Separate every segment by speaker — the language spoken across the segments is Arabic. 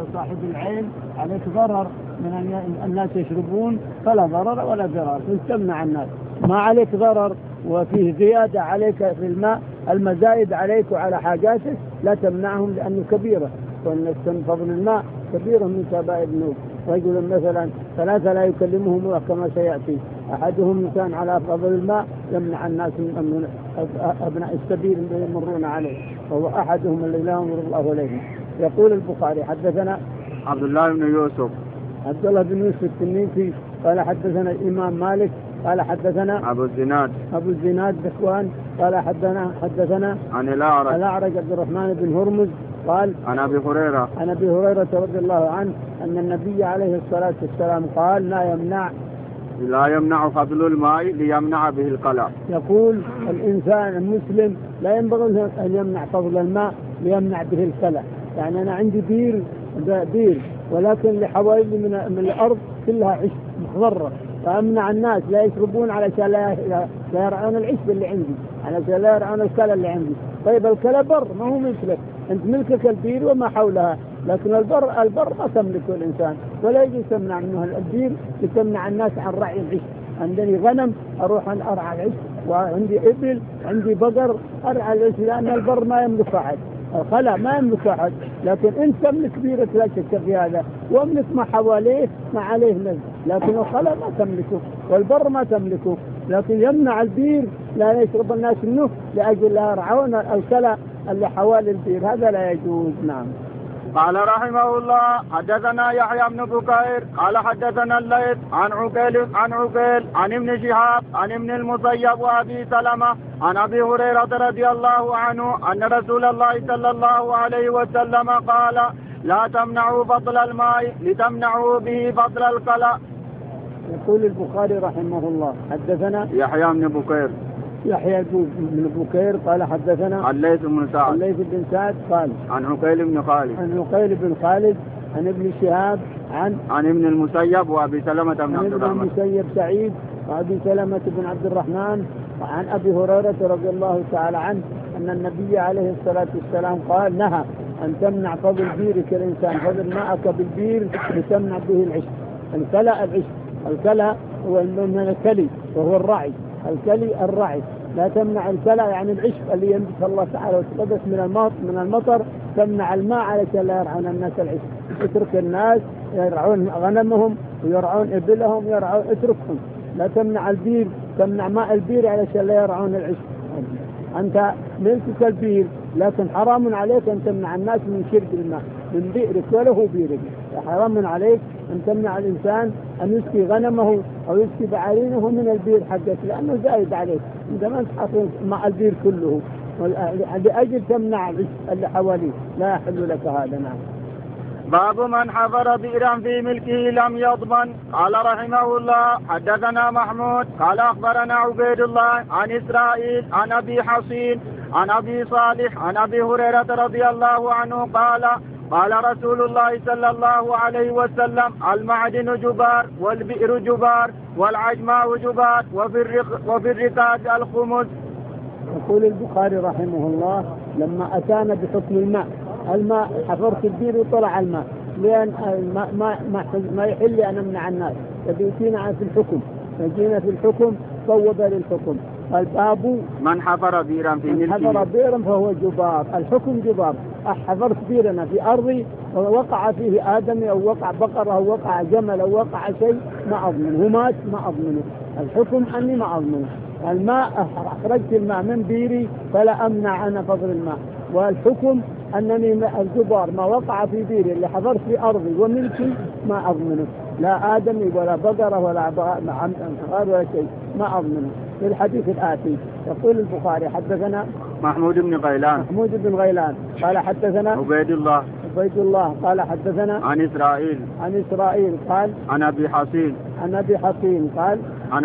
Speaker 1: صاحب العين عليك ضرر من أن الناس يشربون فلا ضرر ولا ضرار، تمنع الناس. ما عليك ضرر وفيه زيادة عليك في الماء، المزايد عليك وعلى حاجاتك لا تمنعهم لأنه كبيرة، وأن فضل الماء كبير من كبائر الذنوب. رجل مثلا 3 لا يكلمهم الله كما سيأتي، أحدهم إنسان على فضل الماء يمنع الناس من أبناء السبيل يمرون عليه، وهو أحدهم الذي لا ينظر الله إليه. يقول البخاري حدثنا
Speaker 2: عبد الله بن يوسف
Speaker 1: التنيسي قال حدثنا الإمام مالك قال حدثنا
Speaker 2: أبو
Speaker 1: الزناد ذكوان قال حدثنا
Speaker 2: عن الأعرج
Speaker 1: عبد الرحمن بن هرمز قال
Speaker 2: عن أبي
Speaker 1: هريرة رضي الله عنه أن النبي عليه الصلاة والسلام قال
Speaker 2: لا يمنع فضل الماء ليمنع به القلع. يقول
Speaker 1: الإنسان المسلم لا ينبغي أن يمنع فضل الماء ليمنع به القلع. يعني أنا عندي بير ولكن لحوالي من الأرض كلها عشب مخضرة، فأمنع الناس لا يشربون علشان لا يرعون العشب اللي عندي، علشان لا يرعون الكلى اللي عندي. طيب الكلى بر ما هو ملكك، أنت ملكك البير وما حولها، لكن البر ما تملكه الإنسان، ولا يجي تمنع منه البير لتمنع الناس عن رعي العشب. عندني غنم أروح أن أرعى العشب، وعندي إبل، عندي بقر أرعى العشب، لأن البر ما يملك أحد، الخلا ما يملك أحد، لكن أنت تملك بيرك لا شك في هذا، واملك ما حواليه ما عليه نزل، لكن الخلا ما تملكه والبر ما تملكه، لكن يمنع البير لا يشرب الناس منه لأجل لا يرعون الكلى اللي حوالي البير، هذا لا يجوز. نعم.
Speaker 2: قال رحمه الله حدثنا يحيى بن بكير قال حدثنا الليث عن عقيل عن ابن شهاب عن ابن المسيب وابي سلمة عن ابي هريرة رضي الله عنه ان رسول الله صلى الله عليه وسلم قال لا تمنعوا فضل الماء لتمنعوا به فضل القلع.
Speaker 1: يقول البخاري رحمه الله حدثنا
Speaker 2: يحيى
Speaker 1: بن بكير قال حدثنا
Speaker 2: الليث
Speaker 1: بن سعد قال
Speaker 2: عن عقيل بن خالد
Speaker 1: عن ابن شهاب
Speaker 2: عن ابن المسيب وابي سلمة بن عبد الرحمن
Speaker 1: المسيب سعيد وابي سلمة بن عبد الرحمن وعن ابي هريرة رضي الله تعالى عنه ان النبي عليه الصلاة والسلام قال نهى ان تمنع فضل بيرك الانسان، فضل ماءك بالبير لتمنع به العشب. الكلى هو من الكلي وهو الرعي، الرعي لا تمنع الكلى يعني العشب اللي ينبت الله تعالى وتقدس من المطر، تمنع الماء علشان لا يرعون الناس العشب. اترك الناس يرعون غنمهم ويرعون إبلهم اتركهم، لا تمنع البير، تمنع ماء البير علشان لا يرعون العشب. أنت ملكك البير لكن حرام عليك أن تمنع الناس من شرب الماء من بئرك وله بيرك، حرام عليك أن تمنع الإنسان أن يسقي غنمه أو يسقي بعيرينه من البير حقك لأنه زايد عليك، عندما تحط مع البير كله لأجل تمنع اللي حواليه، لا يحل لك هذا. نعم.
Speaker 2: باب من حفر بئرا في ملكه لم يضمن. قال رحمه الله حدثنا محمود قال أخبرنا عبيد الله عن إسرائيل عن أبي حصين عن أبي صالح عن أبي هريرة رضي الله عنه قال رسول الله صلى الله عليه وسلم المعدن جبار والبئر جبار والعجماء جبار وفي الركاز الخمس.
Speaker 1: يقول البخاري رحمه الله لما أتانا بحكم الماء حفرت البير وطلع الماء، لأن ما يحل أن أمنع الناس، فبيتينا في الحكم، فجينا في الحكم صوب للحكم. الباب
Speaker 2: من حفر بيرا في ملكه
Speaker 1: فهو جبار، الحكم جبار. حفرت بيرنا في أرضي ووقع فيه آدمي أو وقع بقرة أو وقع جمل أو وقع شيء ما أضمنه، مات ما أضمنه، الحكم أني ما أضمنه. الماء أخرجت الماء من بيري فلا أمنع أنا فضل الماء، والحكم أنني الجبار ما وقع في بيري اللي حفرت في أرضي وملكي ما أضمنه، لا آدمي ولا بقرة ولا عمار ولا شيء ما أضمنه. في الحديث الآتي يقول البخاري حدثنا
Speaker 2: محمود بن غيلان
Speaker 1: قال حدثنا
Speaker 2: عبيد
Speaker 1: الله قال حدثنا
Speaker 2: عن إسرائيل
Speaker 1: قال
Speaker 2: عن أبي حصين
Speaker 1: قال
Speaker 2: عن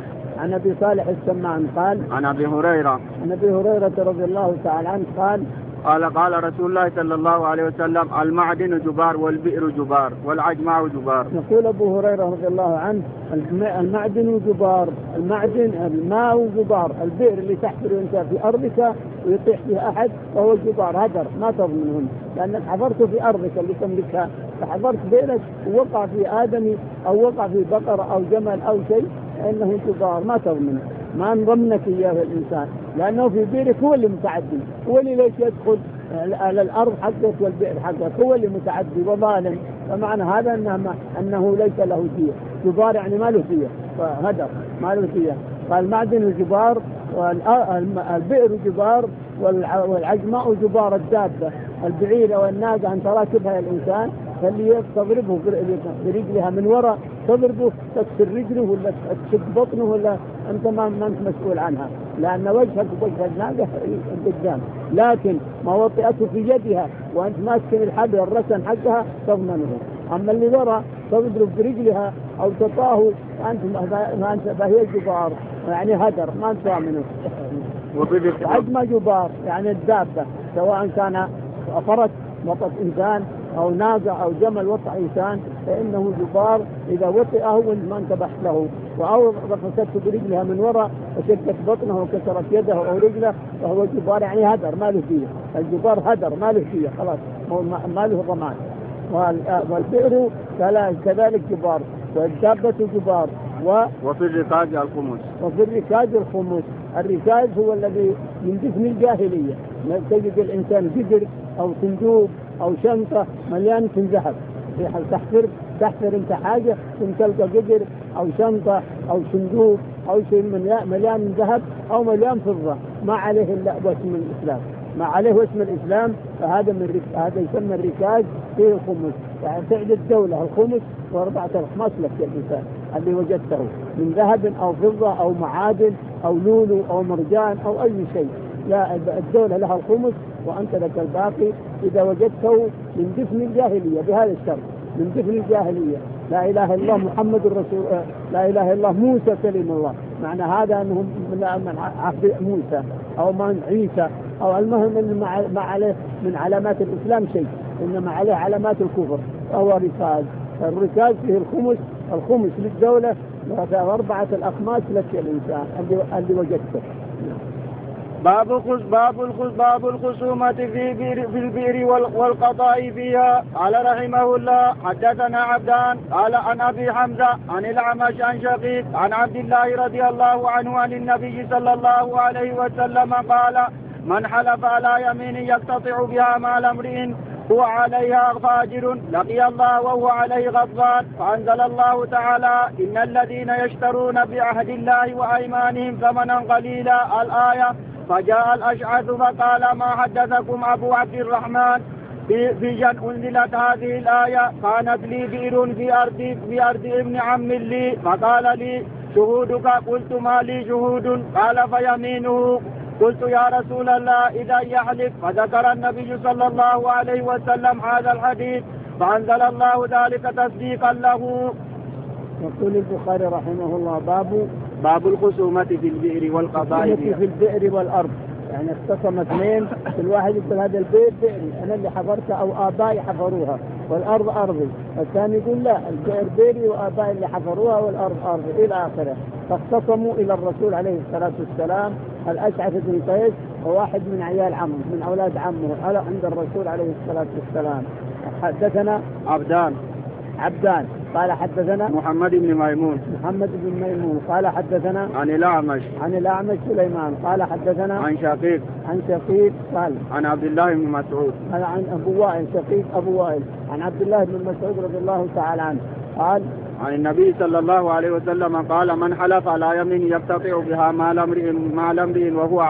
Speaker 2: أبي صالح
Speaker 1: السمان قال
Speaker 2: عن أبي هريرة
Speaker 1: رضي الله تعالى عنه قال
Speaker 2: قال رسول الله صلى الله عليه وسلم المعدن جبار والبئر جبار والعجماء جبار.
Speaker 1: يقول أبو هريرة رضي الله عنه المعدن جبار، المعدن الماء جبار، البئر اللي تحفر أنت في أرضك ويطيح فيها أحد فهو جبار هدر ما تضمنهم، لأنك حفرت في أرضك اللي تملكها، فحفرت بئرك ووقع في آدمي أو وقع في بقرة أو جمل أو شيء إنه جبار ما تضمنه، ما نضمنك إياه الإنسان، لأنه في بئرك هو اللي متعدي، هو اللي ليش يدخل على الأرض حقك والبئر حقك، هو اللي متعدي وظالم. فمعنى هذا أنه ليس له دية، جبار يعني ما له دية، فهدر ما له دية. فالمعدن جبار والبئر جبار والعجماء جبار، الدابة البعيرة والناقة أن تراكبها الإنسان فاللي تضربه برجلها من وراء تضربه تكسر رجله ولا تشد بطنه ولا أنت ما أنت مسؤول عنها، لأن وجهك وجه الناقة قدام، لكن ما وطئته في يدها وأنت ماسك الحبل الرسن حقها تضمنه. أما اللي وراء تضرب برجلها أو تطاه أنت فهي جبار يعني هدر ما أنت منه. عجمة جبار يعني الدابة سواء كان فرس وطئ إنسان أو ناقة أو جمل وطئ إنسان فإنه جبار إذا وطئه وانت ما انتبهت له، أو رفسته برجلها من وراء وشكت بطنه وكسرت يده أو رجله فهو جبار يعني هدر ما له فيه. الجبار هدر ما له فيه خلاص ما له ضمان. والبئر كذلك جبار والدابة جبار.
Speaker 2: وفي الركاز الخمس.
Speaker 1: وفي الركاز الخمس. الركاز هو الذي من دفن الجاهلية، تجد الإنسان قدر أو صندوق أو شنطة مليان من ذهب، تحفر انت حاجة تلقى قدر أو شنطة أو صندوق أو شيء مليان من ذهب أو مليان فضة ما عليه إلا اسم الإسلام، ما عليه اسم الإسلام، فهذا هذا يسمى الركاز فيه الخمس. يعني تعد الدولة الخمس و4 أخماس لك يا الإنسان اللي وجدته من ذهب أو فضة أو معادن أو لولو أو مرجان أو أي شيء، لا الدولة لها الخمس وأنت لك الباقي إذا وجدته من دفن الجاهلية بهذا الشرط، من دفن الجاهلية لا إله إلا الله محمد رسول لا إله إلا الله موسى كلم الله، معنى هذا أنهم من عهد موسى أو من عيسى أو المهم أن ما عليه من علامات الإسلام شيء، إنما عليه علامات الكفر فهو ركاز. الركاز فيه الخمس للدولة و4 الأخماس لك الإنسان اللي وجدته.
Speaker 2: باب الخصومة في البئر والقضاء فيها. قال رحمه الله حدثنا عبدان قال عن أبي حمزة عن الأعمش عن شقيق عن عبد الله رضي الله عنه عن النبي صلى الله عليه وسلم قال من حلف على يمين يقتطع بها مال امرئ هو عليها فاجر لقي الله وهو عليه غضبان، فأنزل الله تعالى إن الذين يشترون بعهد الله وأيمانهم ثمنا قليلا الآية. فجاء الأشعث فقال ما حدثكم أبو عبد الرحمن في جن أنزلت هذه الآية؟ كانت لي بئر في أرض ابن عم لي فقال لي شهودك؟ قلت ما لي شهود؟ قال فيمينه. قلت يا رسول الله إذا يحلف؟ فذكر النبي صلى الله عليه وسلم هذا الحديث فأنزل الله ذلك تصديقا له.
Speaker 1: يقول البخاري رحمه الله
Speaker 2: باب الخصومة في البئر والقضاء
Speaker 1: في البئر والأرض. يعني اختصم اثنين، كل واحد يقول هذا البئر بئري أنا اللي حفرتها أو آبائي حفروها والأرض أرضي، الثاني يقول لا البئر بئري وآبائي اللي حفروها والأرض أرضي إلى آخره. فاختصموا إلى الرسول عليه الصلاة والسلام الأشعث بن قيس وواحد من عيال عمه من أولاد عمه عند الرسول عليه الصلاة والسلام. حدثنا عبدان قال حدثنا
Speaker 2: محمد بن
Speaker 1: ميمون قال حدثنا
Speaker 2: عن الأعمش
Speaker 1: سليمان قال حدثنا
Speaker 2: عن شقيق
Speaker 1: قال
Speaker 2: عن عبد الله بن مسعود
Speaker 1: عن أبو وائل شقيق أبو وائل عن عبد الله بن مسعود رضي الله تعالى عنه قال
Speaker 2: عن النبي صلى الله عليه وسلم قال من حلف على يمين يقتطع بها مال امرئ وهو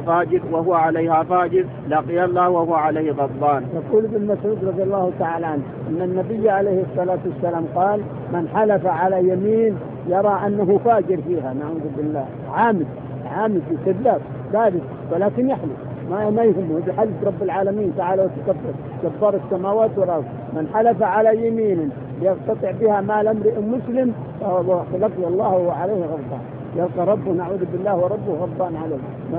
Speaker 2: عليها فاجر لقي الله وهو عليه غضبان.
Speaker 1: يقول ابن مسعود رضي الله تعالى عنه ان النبي عليه الصلاة والسلام قال من حلف على يمين يرى انه فاجر فيها نعوذ بالله عامد كذاب ذلك ولكن يحلف ما يهمه بحلف رب العالمين تعالى وتكبر جبار السماوات والارض. من حلف على يمين يقتطع بها مال امرئ مسلم فهو لقي الله وعليه غضبان. يلقى ربه نعوذ بالله وربه غضبان عليه.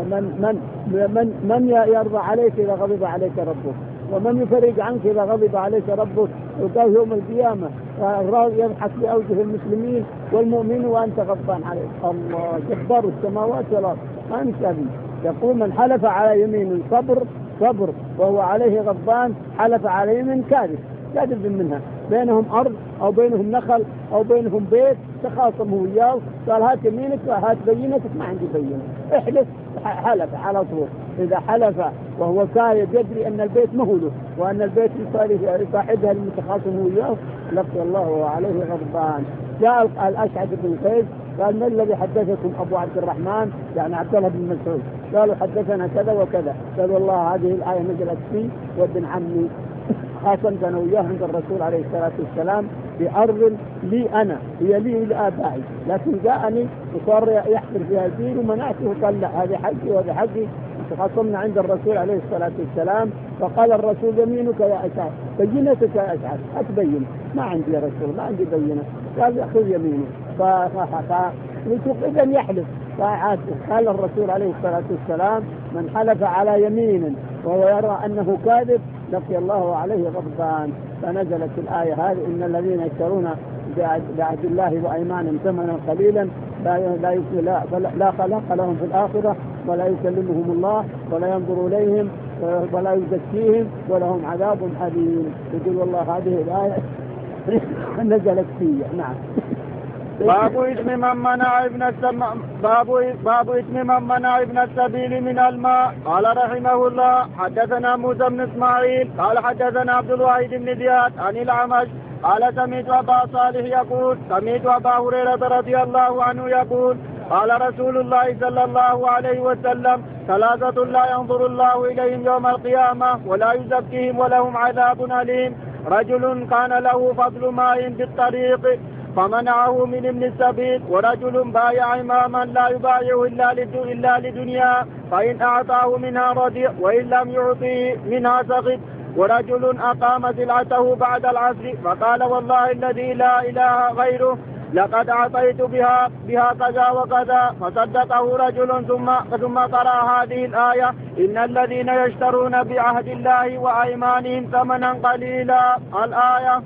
Speaker 1: من يرضى عليك إذا غضب عليك ربك؟ ومن يفرج عنك إذا غضب عليك ربك؟ وقال يوم القيامة يضحك بأوجه المسلمين والمؤمنين وأنت غضبان عليه. الله جبار السماوات والأرض ما نسأل. يقول من حلف على يمين صبر وهو عليه غضبان حلف على يمين كاذب منها، بينهم أرض أو بينهم نخل أو بينهم بيت تخاصموا وياه، قال هات يمينك هات بينتك، ما عندي بينة، احلف. حلف على طول. إذا حلف وهو كاذب يدري أن البيت مهله وأن البيت يصاحبها المتخاصم وياه لقي الله وعليه غضبان. جاء الأشعث بن قيس قال ما الذي حدثكم أبو عبد الرحمن يعني عبد الله بن مسعود؟ قالوا حدثنا كذا وكذا. قال والله هذه الآية نزلت فيه وابن عمي خاصمت أنا وياه عند الرسول عليه الصلاة والسلام بأرض لي أنا هي لي لآبائي، لكن جاءني وصار يحفر فيها الدين ومنعته وقال لا هذه حقي وهذه حقي. خاصمنا عند الرسول عليه الصلاة والسلام فقال الرسول يمينك يا أشعث بينتك يا أشعث أتبين. ما عندي يا رسول ما عندي بينة. قال خذ يمينه إذن يحلف. قال الرسول عليه الصلاة والسلام من حلف على يمين وهو يرى أنه كاذب لقي الله عليه غضبان. فنزلت الآية هذه إن الذين يشترون بعهد الله وأيمانهم ثمنا قليلا لا خلاق لهم في الآخرة ولا يكلمهم الله ولا ينظر إليهم ولا يزكيهم ولهم عذاب أليم. يقول والله هذه الآية نزلت فيه. نعم.
Speaker 2: باب اسم من منع ابن السبيل من الماء. قال رحمه الله حدثنا موسى بن اسماعيل قال حدثنا عبد الواحد بن زياد عن الأعمش قال سمعت أبا صالح يقول سمعت أبا هريرة رضي الله عنه يقول قال رسول الله صلى الله عليه وسلم ثلاثة لا ينظر الله إليهم يوم القيامة ولا يزكيهم ولهم عذاب أليم رجل كان له فضل ماء بالطريق فمنعه من ابن السبيل ورجل بايع إماما لا يبايعه إلا لدنيا فإن أعطاه منها رضي وإن لم يعطيه منها سخط ورجل أقام سلعته بعد العصر فقال والله الذي لا إله غيره لقد أعطيت بها كذا وكذا فصدقه رجل ثم قرأ هذه الآية إن الذين يشترون بعهد الله وأيمانهم ثمنا قليلا الآية.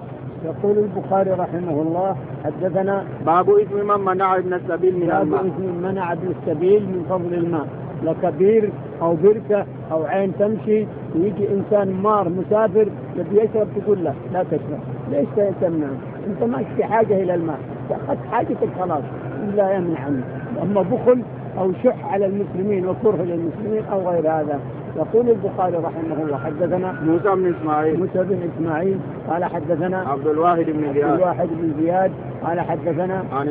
Speaker 1: يقول البخاري رحمه الله حدثنا
Speaker 2: باب اسم من منع ابن السبيل من الماء.
Speaker 1: باب اسم من منع ابن السبيل من فضل الماء. لكبير أو بركة أو عين تمشي ويجي إنسان مار مسافر يبي يشرب تقول له لا تشرب. ليش تمنع؟ أنت ما في حاجة إلى الماء أخذت حاجتك خلاص لا يمنع عنه. أما بخل أو شح على المسلمين وكره للمسلمين أو غير هذا. يقول البخاري رحمه الله حدثنا
Speaker 2: موسى بن إسماعيل
Speaker 1: قال حدثنا
Speaker 2: عبد الواحد
Speaker 1: بن زياد قال حدثنا
Speaker 2: عن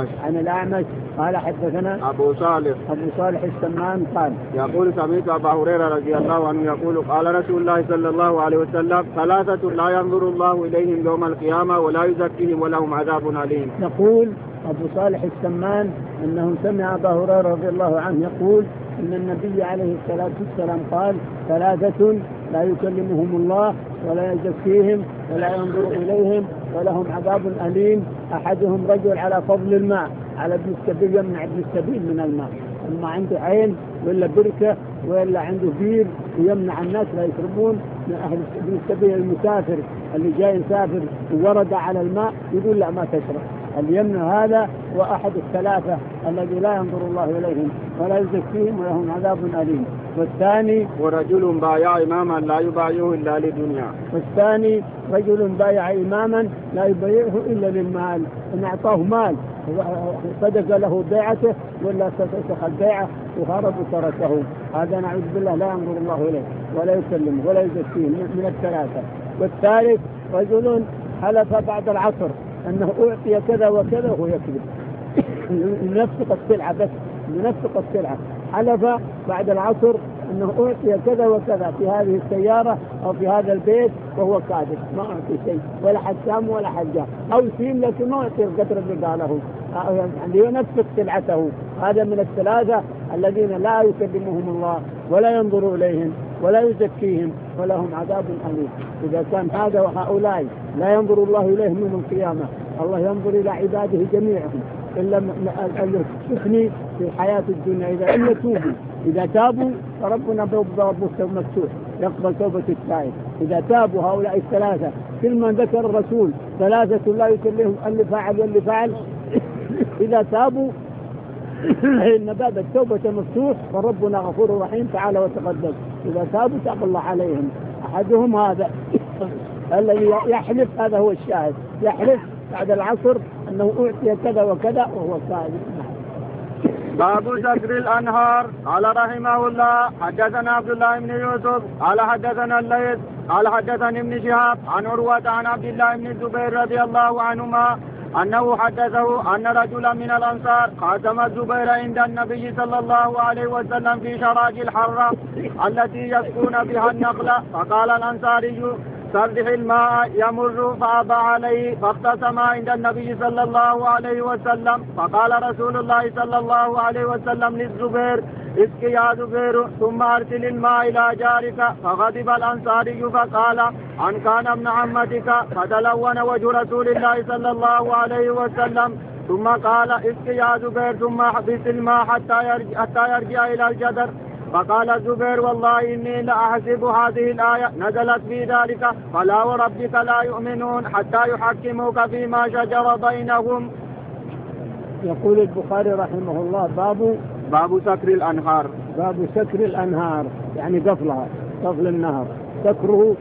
Speaker 2: الأعمش
Speaker 1: قال حدثنا
Speaker 2: أبو
Speaker 1: صالح السمان قال
Speaker 2: يقول سمعت أبا هريرة رضي الله عنه يقول قال رسول الله صلى الله عليه وسلم ثلاثة لا ينظر الله إليهم يوم القيامة ولا يزكيهم ولهم عذاب أليم.
Speaker 1: يقول أبو صالح السمان أنه سمع أبا هريرة رضي الله عنه يقول إن النبي عليه الصلاة والسلام قال ثلاثة لا يكلمهم الله ولا يزكيهم ولا ينظر إليهم ولهم عذاب أليم. أحدهم رجل على فضل الماء على ابن السبيل يمنع ابن السبيل من الماء. أما عنده عين ولا بركة ولا عنده بير ويمنع الناس لا يشربون من أهل ابن السبيل المسافر اللي جاي يسافر وورد على الماء يقول لا ما تشرب. اللي يمنع هذا وأحد الثلاثة الذي لا ينظر الله إليهم ولا يزكيهم ولهم عذاب أليم. والثاني
Speaker 2: ورجل بايع إماما لا يبايعه إلا للدنيا.
Speaker 1: والثاني رجل بايع إماما لا يبايعه إلا للمال إن أعطاه مال صدق له بيعته ولا فسخ البيعة وهرب وتركه. هذا نعوذ بالله لا ينظر الله إليه ولا يسلمه ولا يزكيه من الثلاثة. والثالث رجل حلف بعد العصر أنه أعطي كذا وكذا وهو يكذب لنفسق السلعة بس لنفسق السلعة. حلف بعد العصر أنه أعطي كذا وكذا في هذه السيارة أو في هذا البيت وهو كاذب ما أعطي شيء ولا حسام ولا حجام أو سيم لكن ما أعطي القدر اللي قاله يعني ينفق سلعته. هذا من الثلاثة الذين لا يكلمهم الله ولا ينظر إليهم ولا يزكيهم ولهم عذاب أليم. إذا كان هذا وهؤلاء لا ينظر الله إليهم يوم القيامة الله ينظر إلى عباده جميعهم إلا اللي تشوفني في الحياة الدنيا إذا تابوا فربنا باب مفتوح يقبل توبة التائب. إذا تابوا هؤلاء الثلاثة كل من ذكر الرسول ثلاثة لا يكلهم اللي فعل واللي فعل إذا تابوا إن باب التوبة مفتوح فربنا غفور رحيم تعالى وتقدم. إذا تابوا تاب الله عليهم. أحدهم هذا الذي يحلف، هذا هو الشاهد، يحلف بعد العصر أنه أعطي كذا وكذا وهو كاذب.
Speaker 2: باب ذكر الأنهار. قال رحمه الله حدثنا عبد الله بن يوسف قال حدثنا الليث قال حدثني ابن شهاب عن عروة عن عبد الله بن الزبير رضي الله عنهما أنه حدثه أن رجلا من الأنصار قاسم الزبير عند النبي صلى الله عليه وسلم في شراج الحرة التي يسقون بها النخلة، فقال الأنصاري سردح الماء يمر فأبى عليه، فاختصم عند النبي صلى الله عليه وسلم، فقال رسول الله صلى الله عليه وسلم للزبير اسق يا زبير ثم أرسل الماء إلى جارك، فغضب الأنصاري فقال أن كان ابن عمتك، فتلون وجه رسول الله صلى الله عليه وسلم ثم قال اسق يا زبير ثم احبس الماء حتى يرجع إلى الجدر. فقال الزبير والله إني لأحسب هذه الآية نزلت في ذلك فلا وربك لا يؤمنون حتى يحكموك فيما شجر بينهم.
Speaker 1: يقول البخاري رحمه الله
Speaker 2: باب سكر الأنهار.
Speaker 1: باب سكر الأنهار يعني قفلها، قفل النهر، سكره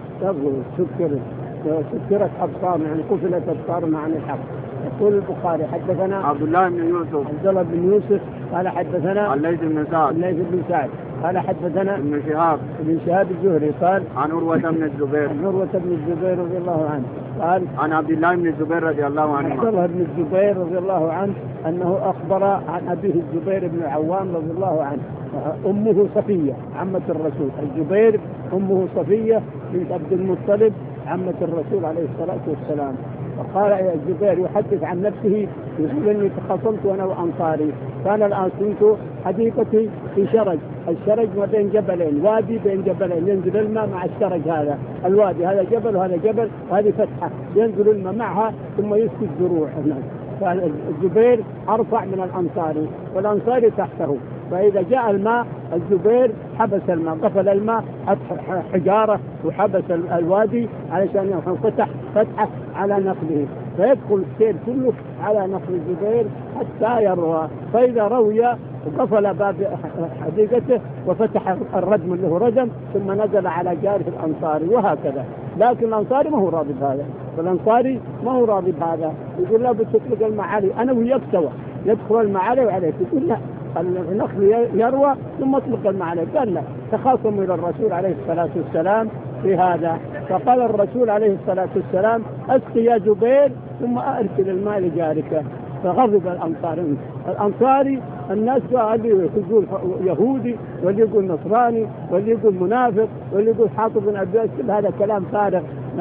Speaker 1: سكرت أبصار يعني قفلت أبصار عن الحق. يقول البخاري حدثنا
Speaker 2: عبد الله بن يوسف
Speaker 1: قال حدثنا
Speaker 2: الليث بن سعد
Speaker 1: قال حدثنا
Speaker 2: ابن
Speaker 1: شهاب الزهري قال
Speaker 2: عن عروة بن الزبير
Speaker 1: رضي الله عنه قال
Speaker 2: عن عبد الله بن الزبير رضي الله عنه
Speaker 1: عبد الله بن الزبير رضي الله عنه أنه أخبر عن أبيه الزبير بن العوام رضي الله عنه أمه صفية عمة الرسول. الزبير أمه صفية بنت عبد المطلب عمة الرسول عليه الصلاة والسلام. وقال الزبير يحدث عن نفسه يقول إني تخاصمت أنا وأنصاري، كان الآن كنت حديقتي في شرج، الشرج ما بين جبلين، وادي بين جبلين ينزل الماء مع الشرج هذا، الوادي هذا جبل وهذا جبل وهذه فتحة ينزل الماء معها ثم يسقي الزروع هناك. فالزبير أرفع من الأنصاري والأنصاري تحته، فإذا جاء الماء الزبير حبس الماء، قفل الماء حجارة وحبس الوادي علشان فتحة على نخله، فيدخل السيل كله على نخل الزبير حتى يروى، فإذا روي وقفل باب حديقته وفتح الردم اللي هو ردم ثم نزل على جاره الأنصاري وهكذا. لكن الأنصاري ما هو راضي بهذا، فالأنصاري ما هو راضي بهذا، يقول لا بتطلق المعالي أنا وياك سوا، يدخل المعالي وعليك، يقول لا النخل يروى ثم اطلق المعالي. قال لا، تخاصموا إلى الرسول عليه الصلاة والسلام في هذا، فقال الرسول عليه الصلاة والسلام اسقي يا زبير ثم أرسل الماء لجارك. فغضب الأنصاري الناس اللي يقول يهودي واللي يقول نصراني واللي يقول منافق واللي يقول حاطب بن عباس، كل هذا كلام فارغ.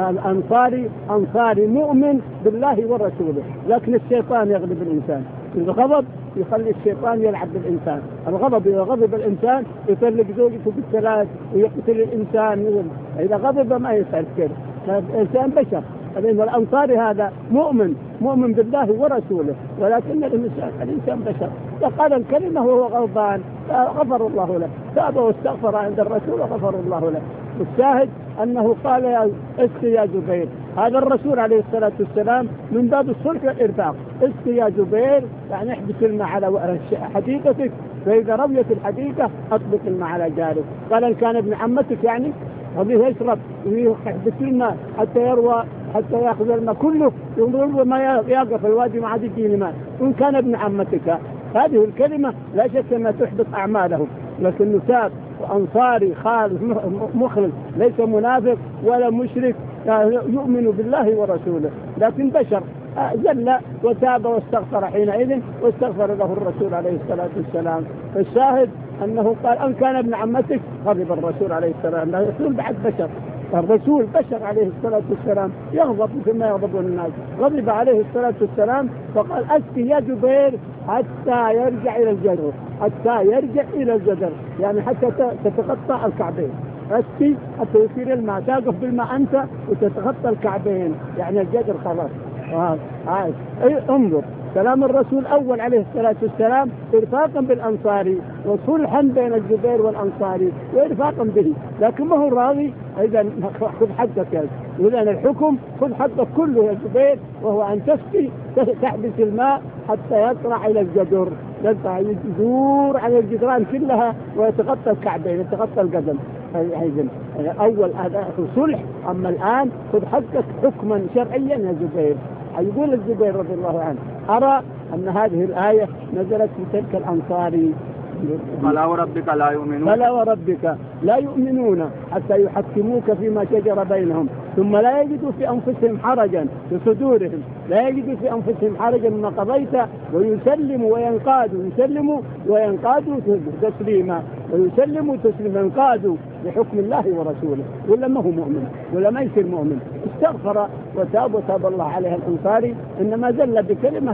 Speaker 1: أنصاري مؤمن بالله ورسوله، لكن الشيطان يغلب الإنسان، الغضب يخلي الشيطان يلعب بالإنسان، الغضب إذا غضب الإنسان يطلق زوجته بالثلاث ويقتل الإنسان، إذا غضب ما يفعل كذا، الإنسان بشر. الأنصاري هذا مؤمن بالله ورسوله، ولكن الإنسان بشر، فقال الكلمة وهو غضبان غفر الله له، تاب واستغفر عند الرسول وغفر الله له. الشاهد أنه قال اسقي يا زبير، هذا الرسول عليه الصلاة والسلام من باب الصلح والإرفاق، اسقي يا زبير يعني احبس الماء على حديقتك، فإذا رويت الحديقة أطلق الماء على جارك. قال إن كان ابن عمتك يعني خليه يشرب ويحبس الماء حتى يروى، حتى يأخذ الماء كله ينظر ما يقف الوادي ما عاد يجيني ماء. وإن كان ابن عمتك، هذه الكلمة لا شك أنها تحبط أعمالهم، لكن تاب وأنصاري خالص مخلص، ليس منافق ولا مشرك، يؤمن بالله ورسوله، لكن بشر جل وتاب واستغفر حينئذ، واستغفر له الرسول عليه الصلاة والسلام. فالشاهد أنه قال أن كان ابن عمتك، غضب الرسول عليه السلام، لا الرسول بعد بشر، الرسول بشر عليه الصلاة والسلام يغضب كما يغضب الناس، غضب عليه الصلاة والسلام فقال اسقي يا زبير حتى يرجع إلى الجدر، يعني حتى تتغطى الكعبين، اسقي حتى يصير الماء، تقف بالماء أنت وتتغطى الكعبين، يعني الجدر خلاص انظر كلام الرسول أول عليه الصلاة والسلام إرفاقا بالأنصاري وصلحا بين الزبير والأنصاري وإرفاقا به، لكن ما هو راضي. إذا خذ حقك يا زبير، إذا الحكم خذ حقك كله يا زبير، وهو أن تسقي تحبس الماء حتى يطلع إلى الجدر، يدور على الجدران كلها ويتغطى الكعبين يتغطى القدم. أول هذا صلح. أما الآن خذ حقك حكما شرعيا يا زبير. يقول الزبير رضي الله عنه: أرى أن هذه الآية نزلت في تلك الأنصاري:
Speaker 2: فلا وربك لا يؤمنون،
Speaker 1: فلا وربك لا يؤمنون حتى يحكموك فيما شجر بينهم ثم لا يجدوا في أنفسهم حرجا، في صدورهم لا يجدوا في أنفسهم حرجا مما قضيت ويسلموا وينقادوا، يسلموا وينقادوا تسليما، ويسلموا تسليما، ينقادوا لحكم الله ورسوله. ولا ما هو مؤمن ولا ما يصير مؤمن. استغفر وتاب وتاب الله عليه الأنصاري، إنما زل بكلمة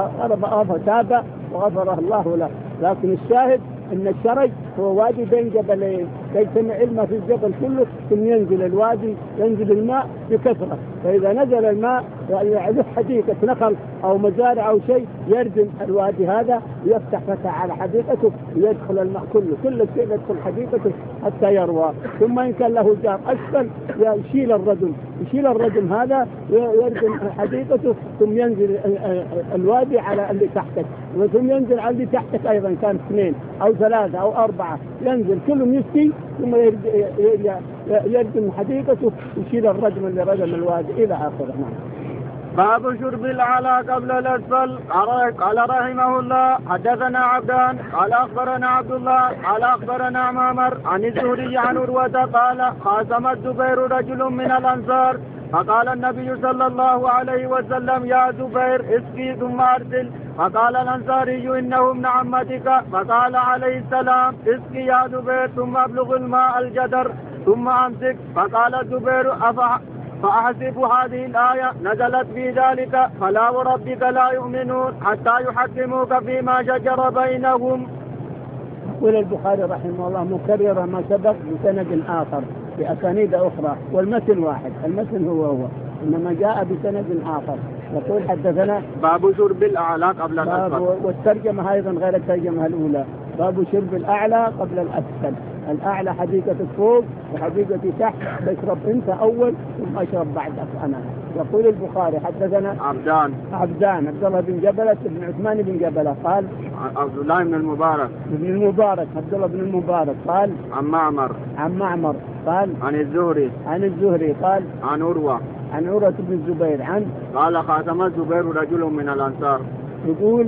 Speaker 1: تاب وغفره الله له. لكن الشاهد ان الشرج هو وادي بين جبلين، يجتمع الماء في الجبل كله ثم ينزل الوادي، ينزل الماء بكثرة، فإذا نزل الماء يعني حديقة نخل أو مزارع أو شيء يردم الوادي هذا، يفتح فتح على حديقته ويدخل الماء كله، كل شيء يدخل حديقته حتى يروى. ثم إن كان له جار أسفل يشيل الردم هذا ويردم حديقته، ثم ينزل الوادي على اللي تحتك، ثم ينزل على اللي تحتك أيضا، كان 2 أو 3 أو 4 ينزل كلهم يسقي، ثم يردم حديقته يشيل الرجم اللي ردم الوادي إلى آخره.
Speaker 2: باب شرب الأعلى قبل الأسفل. قال رحمه الله: حدثنا عبدان قال أخبرنا عبد الله قال أخبرنا معمر عن الزهري عن عروة قال: خاصم الزبير رجل من الأنصار فقال النبي صلى الله عليه وسلم: يا زبير اسقي ثم أرسل. فقال الأنصاري: إنه ابن عمتك. فقال عليه السلام: اسقي يا زبير ثم ابلغ الماء الجدر ثم أمسك. فقال الزبير: فأحسب هذه الآية نزلت في ذلك: فلا وربك لا يؤمنون حتى يحكموك فيما شجر بينهم.
Speaker 1: يقول البخاري رحمه الله مكرر ما سبق بسند آخر بأسانيد أخرى، والمتن واحد، المتن هو إنما جاء بسند آخر. يقول: حدثنا
Speaker 2: باب شرب الأعلى قبل الأسفل.
Speaker 1: والترجمة أيضا غير الترجمة الأولى: باب شرب الأعلى قبل الأسفل. الأعلى حديقة فوق وحديقة تحت، تشرب أنت أول ثم أشرب بعدك أنا. يقول البخاري: حدثنا عبدان عبد الله بن جبلة بن عثمان بن جبلة قال:
Speaker 2: عبد الله بن المبارك
Speaker 1: عبد الله بن المبارك قال:
Speaker 2: عن
Speaker 1: معمر قال: عن الزهري قال:
Speaker 2: عن
Speaker 1: عروة بن الزبير
Speaker 2: قال: خاصم الزبير رجل من الأنصار.
Speaker 1: يقول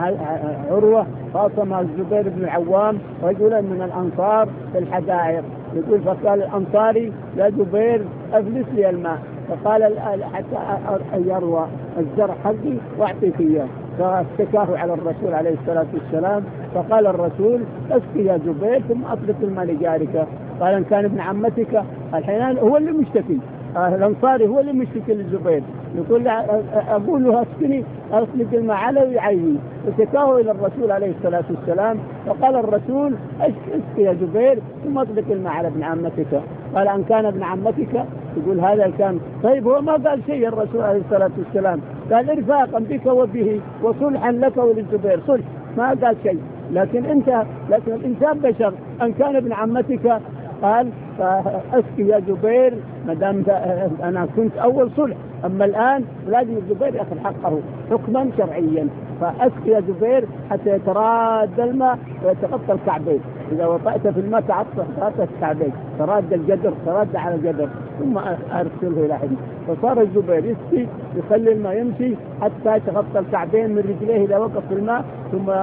Speaker 1: عروة خاصم الزبير بن العوام رجلا من الأنصار في الحدائق. يقول: فقال الأنصاري: يا زبير أفلس لي الماء. فقال: حتى يروى الزرع حقي وأعطيك إياه. فاشتكاه على الرسول عليه الصلاة والسلام، فقال الرسول: اسقي يا زبير ثم أطلق الماء لجارك. قال: إن كان ابن عمتك. الحين هو اللي مشتكي، الأنصاري هو اللي مشتكي للزبير، يقول: أقول له اسقني أطلق الماء عليه ويعيني. وشكاه إلى الرسول عليه الصلاة والسلام، فقال الرسول: اسقي يا زبير ثم أطلق الماء على ابن عمتك. قال: أن كان ابن عمتك. يقول: هذا الكلام. طيب هو ما قال شيء الرسول عليه الصلاة والسلام، قال إرفاقا بك وبه وصلحا لك وللزبير، صلح، ما قال شيء. لكن الإنسان بشر. أن كان ابن عمتك قال: فأسقي يا زبير، ما دام أنا كنت أول صلح، أما الآن لازم الزبير يأخذ حقه حكما شرعيا. فأسقي يا زبير حتى يتراد الماء ويتغطى الكعبين. إذا وطأت في الماء تغطى الكعبين، تراد الجدر، تراد على الجدر، ثم أرسله إلى حديث. فصار الزبير يسقي، يخلي الماء يمشي حتى يتغطى الكعبين من رجليه إذا وقف في الماء، ثم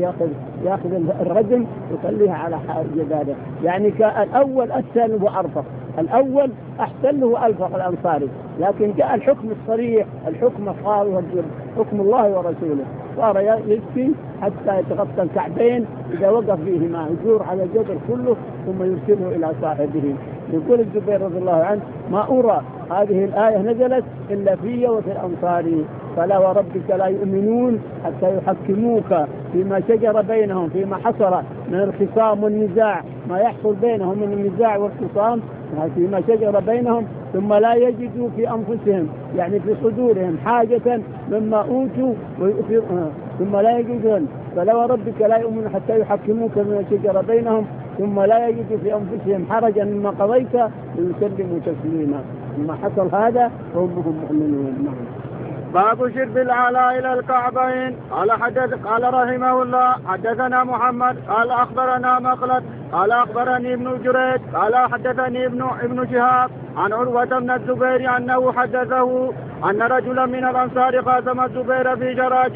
Speaker 1: يأخذ الرجم ويخليها على جداره. يعني الأول أسهل وأرفق، الأول أحسن له ألفق الأنصاري. لكن جاء الحكم الصريح، الحكم الصارح، حكم الله ورسوله، صار يسقي حتى يتغطى الكعبين إذا وقف فيهما، يدور على الجدر كله ثم يرسله إلى صاحبه. يقول الزبير رضي الله عنه: ما أرى هذه الآية نزلت إلا في وفي الأنصار: فلا وربك لا يؤمنون حتى يحكموك فيما شجر بينهم، فيما حصل من الخصام والنزاع، ما يحصل بينهم من النزاع والخصام، فيما شجر بينهم ثم لا يجدوا في أنفسهم يعني في صدورهم حاجة مما أوتوا ثم لا يجدون فلو ربك لا يؤمن حتى يحكموك من الشجرة بينهم ثم لا يجدوا في أنفسهم حرجا مما قضيت ويسلموا تسليما. لما حصل هذا فهم مؤمنون.
Speaker 2: باب شرب العلاء إلى الكعبين. قال رحمه الله حدثنا محمد قال أخبرنا مخلد قال أخبرني ابن جريج قال حدثني ابن شهاب عن عروة بن الزبير أنه حدثه أن رجلا من الأنصار قاسم الزبير في جراج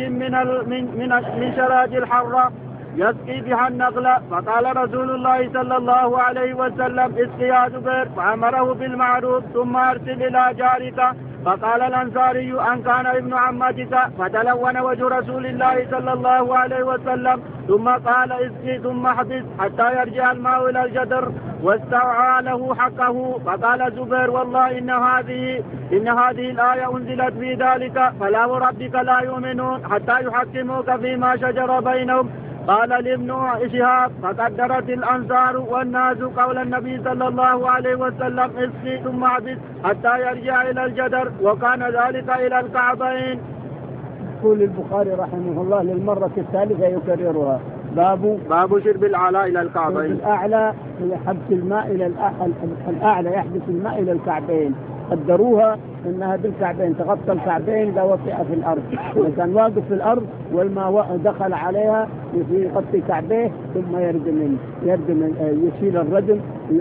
Speaker 2: من شراج الحرة يسقي بها النخل فقال رسول الله صلى الله عليه وسلم اسقي يا زبير فأمره بالمعروف ثم أرسل إلى جارك. فقال الأنصاري أن كان ابن عمتك فتلون وجه رسول الله صلى الله عليه وسلم ثم قال اسقي ثم احبس حتى يرجع الماء إلى الجدر واستوعى له حقه. فقال زبير والله إن هذه الآية أنزلت في ذلك فلا وربك لا يؤمنون حتى يحكموك فيما شجر بينهم. قال لابن شهاب فقدرت الأنصار والناس قول النبي صلى الله عليه وسلم اسقي ثم احبس حتى يرجع إلى الجدر وكان ذلك إلى الكعبين.
Speaker 1: يقول البخاري رحمه الله للمرة الثالثة يكررها باب
Speaker 2: شرب الأعلى إلى الكعبين.
Speaker 1: الأعلى هي حبس الماء إلى الأعلى يحبس الماء إلى الكعبين. قدروها انها بالكعبين تغطى الكعبين لا وطئ في الارض. اذا كان واقف في الارض والماء دخل عليها يغطي كعبيه ثم يردم يشيل الردم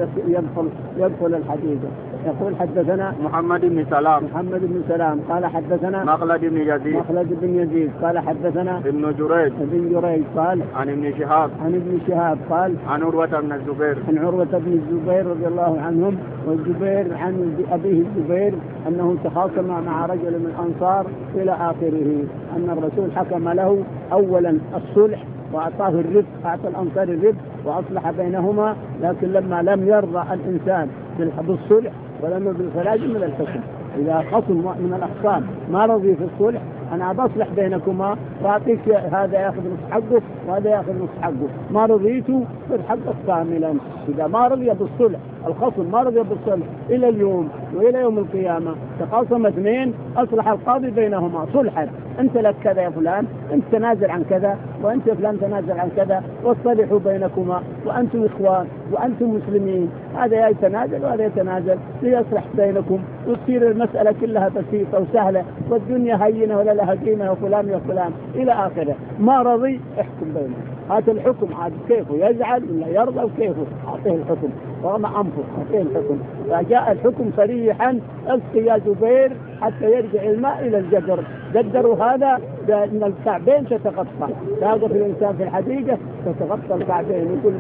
Speaker 1: يدخل الحديده. يقول حدثنا
Speaker 2: محمد بن سلام
Speaker 1: قال حدثنا
Speaker 2: مخلد بن يزيد
Speaker 1: قال حدثنا
Speaker 2: ابن جريج
Speaker 1: قال
Speaker 2: عن ابن شهاب
Speaker 1: قال
Speaker 2: عن عروة بن الزبير
Speaker 1: رضي الله عنهم. والزبير عن أبيه الزبير أنه تخاصم مع رجل من الأنصار إلى آخره أن الرسول حكم له أولا الصلح وأعطاه الربح أعطى الأنصار الربح وأصلح بينهما لكن لما لم يرضى الإنسان بالصلح ولم بالفلاج من الحكم. إذا خصم من الأخصام ما رضي في الصلح أنا بصلح بينكما وأعطيك هذا يأخذ نصف حقه وهذا يأخذ نصف حقه ما رضيته بالحق كاملا. إذا ما رضي بالصلح الخصم ما رضي بالصلح إلى اليوم وإلى يوم القيامة تقاسم اثنين أصلح القاضي بينهما صلحا أنت لك كذا يا فلان أنت تنازل عن كذا وأنت فلان تنازل عن كذا واصطلحوا بينكما وأنتم إخوان وأنتم مسلمين هذا يتنازل وهذا يتنازل ليصلح بينكم وتصير المسألة كلها بسيطة وسهلة والدنيا هينة ولا لها قيمة وفلان يا فلان إلى آخره. ما رضي احكم بينهم هات الحكم عاد كيفه يزعل ولا يرضى وكيفه أعطيه الحكم رغم أنفه أعطيه الحكم. فجاء الحكم صريحا اسقي يا زبير حتى يرجع الماء إلى الجدر. قدروا هذا بأن الكعبين تتغطى تاقف الإنسان في الحديقة تتغطى الكعبين. يقول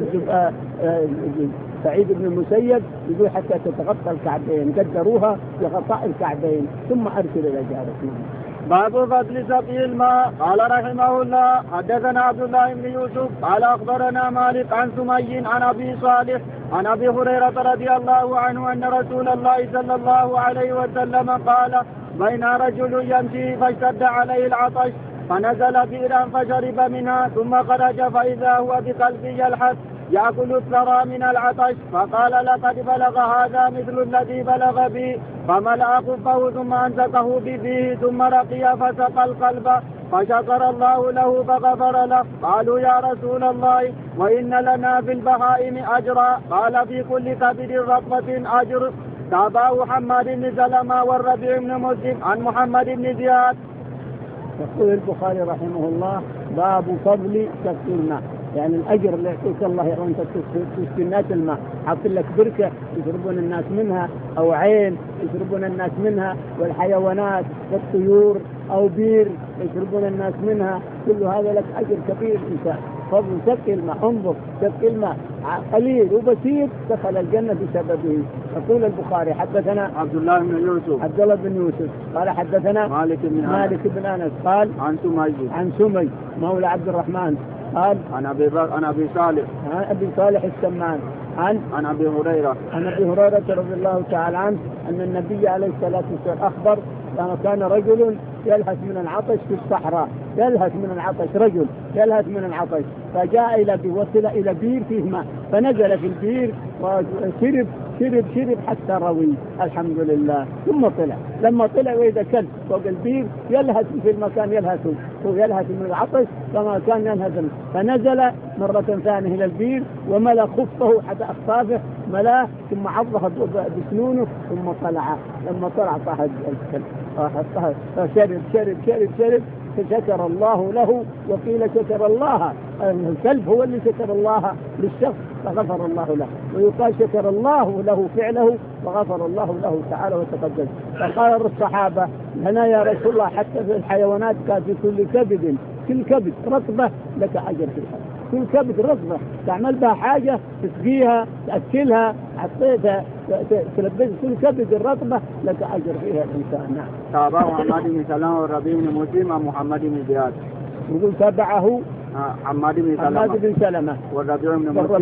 Speaker 1: سعيد بن المسيب يقول حتى تتغطى الكعبين قدروها لغطاء الكعبين ثم أرسل إلى جارك.
Speaker 2: باب فضل سقي الماء. قال رحمه الله حدثنا عبد الله بن يوسف قال أخبرنا مالك عن سمي عن أبي صالح عن أبي هريرة رضي الله عنه أن رسول الله صلى الله عليه وسلم قال بين رجل يمشي فاشتد عليه العطش فنزل بئرا فشرب منها ثم خرج فإذا هو بقلبه يلحث يأكل الثرى من العطش فقال لقد بلغ هذا مثل الذي بلغ بي فملأ خفه ثم أمسكه بفيه ثم رقي فسقى القلب فشكر الله له فغفر له. قالوا يا رسول الله وإن لنا في البهائم أجرا قال في كل كبد رطبة أجر. تابعه حماد بن سلمة والربيع بن مسلم عن محمد بن زياد.
Speaker 1: يقول البخاري رحمه الله باب فضل سقي الماء يعني الأجر اللي يعطيك الله أنت تسقي الناس الماء حط لك بركة يشربون الناس منها أو عين يشربون الناس منها والحيوانات والطيور أو بير يشربون الناس منها كل هذا لك أجر كبير إنسان. فضل سقي الماء انظر سقي الماء قليل وبسيط دخل الجنة بسببه. يقول البخاري حدثنا
Speaker 2: عبد الله بن يوسف
Speaker 1: قال حدثنا
Speaker 2: مالك
Speaker 1: بن أنس قال عن سمي مولى عبد الرحمن قال
Speaker 2: عن أبي صالح
Speaker 1: السمان
Speaker 2: عن أبي
Speaker 1: هريرة رضي الله تعالى عنه أن النبي عليه الصلاة والسلام أخبر كان رجل يلهث من العطش في الصحراء رجل يلهث من العطش فجاء وصل إلى بير فيه ماء فنزل في البير وشرب شرب حتى روي الحمد لله، ثم طلع. لما طلع وإذا كلب فوق البير يلهث في المكان، يلهث من العطش كما كان يلهث، فنزل مرة ثانية إلى البير وملأ خفه حتى أخفافه ملاه، ثم عضه بسنونه ثم طلع. لما طلع طاح الكلب شرب فشكر الله له، وقيل شكر الله الكلب هو اللي شكر الله للشخص فغفر الله له، ويقال شكر الله له فعله فغفر الله له تعالى وتقدم. فقال الصحابة لنا يا رسول الله حتى في الحيوانات كان في كل كبد رطبة لك أجر في الحياة، كل كبد رطبة تعمل بها حاجة تسقيها تأكلها حطيتها تلبس، كل كبد الرطبة لك أجر فيها الإنسان. نعم.
Speaker 2: تابعه حماد بن سلمة والربيع بن مسلم عن محمد بن زياد.
Speaker 1: يقول تابعه
Speaker 2: حماد بن سلمة والربيع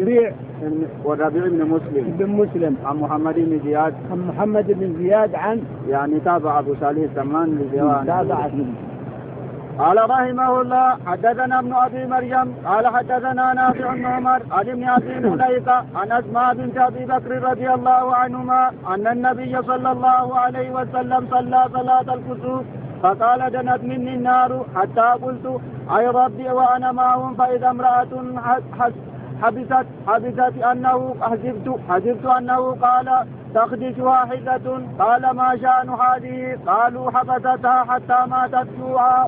Speaker 2: بن مسلم عن محمد بن زياد عن يعني تابع أبو صالح السمان لزيوان
Speaker 1: تابع.
Speaker 2: قال رحمه الله حدثنا ابن أبي مريم قال حدثنا نافع بن عمر عن ابن أبي مليكة عن أسماء بنت أبي بكر رضي الله عنهما أن النبي صلى الله عليه وسلم صلى صلاة الكسوف فقال دنت مني النار حتى قلت أي ربي وأنا معهم، فإذا امرأة حبست أنه حسبت أنه قال تخدش واحدة، قال ما شأن هذه؟ قالوا حبستها حتى ماتت جوعا.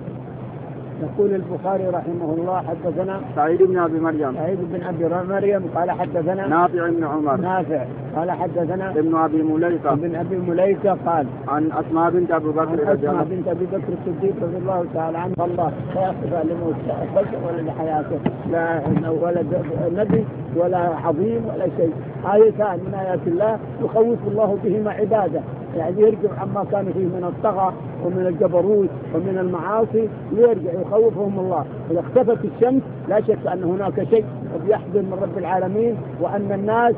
Speaker 1: يقول البخاري رحمه الله حدثنا
Speaker 2: سعيد بن أبي مريم
Speaker 1: قال حدثنا
Speaker 2: نافع بن عمر
Speaker 1: قال حدثنا
Speaker 2: ابن أبي مليكة
Speaker 1: قال
Speaker 2: عن أسماء بنت أبي
Speaker 1: بكر الصديق رضي الله تعالى عنه الله لا يقف لموت بشر ولا لحياته، لا ولد نبي ولا عظيم ولا شيء، آيتان من آيات الله يخوف الله بهما عباده، يعني يرجع عما كان فيه من الطغى ومن الجبروت ومن المعاصي ويرجع يخوفهم الله. إذا اختفت الشمس لا شك أن هناك شيء يحضر من رب العالمين، وأن الناس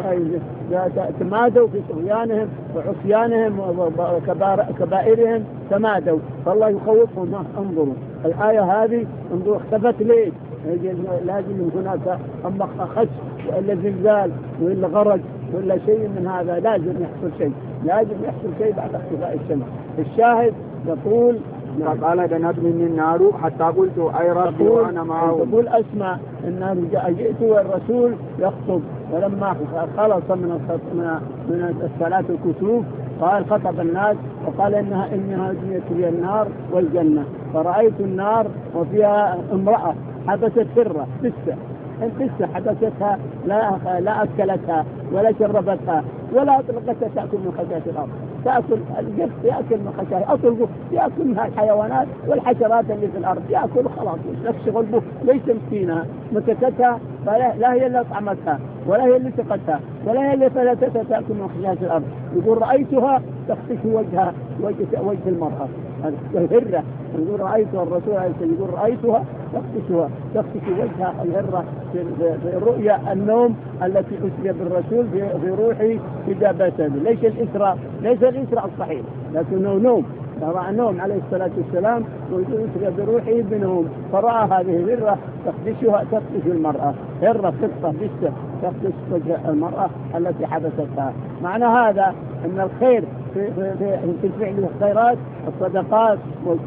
Speaker 1: تمادوا في طغيانهم وعصيانهم وكبائرهم تمادوا، فالله يخوفهم. انظروا الآية هذه، انظروا اختفت ليه؟ لازم هناك أما خش وإلا زلزال وإلا غرق ولا شيء من هذا، لازم يحصل شيء بعد اختفاء الشمس. الشاهد يقول
Speaker 2: فقال دنت مني النار حتى قلت أي ربي وأنا معه.
Speaker 1: تقول أسمع إن جئت والرسول يخطب، ولما خلص من الصلاة الكسوف قال خطب الناس وقال إنها جنيت لي النار والجنة، فرأيت النار وفيها امرأة حبست فرة بسة حبستها، لا أكلتها ولا شربتها ولا أطلقتها تأكل من خشاش الأرض، تأكل الجف يأكل من خشاش، أطلقه يأكل منها الحيوانات والحشرات اللي في الأرض، يأكل خلاص يشغل به، ليس مسكينها مسكتها، لا هي اللي أطعمتها ولا هي اللي سقتها ولا هي اللي فلتتها تأكل من خشاش الأرض. يقول رأيتها تخطش وجه المرأة الهرة، يقول رأيتها الرسول يقول رأيتها تخطش وجهها الهرة في الرؤيا النوم التي أسري بالرسول في روحي في دابته. ليس الإسراء الصحيح لكنه نوم، رأى نوم عليه الصلاة والسلام ويسري بروحه بنوم، فرأى هذه الهرة تخطش المرأة، هرة خطة بسة تخطش وجه المرأة التي حبستها. معنى هذا أن الخير في فعل الخيرات الصدقات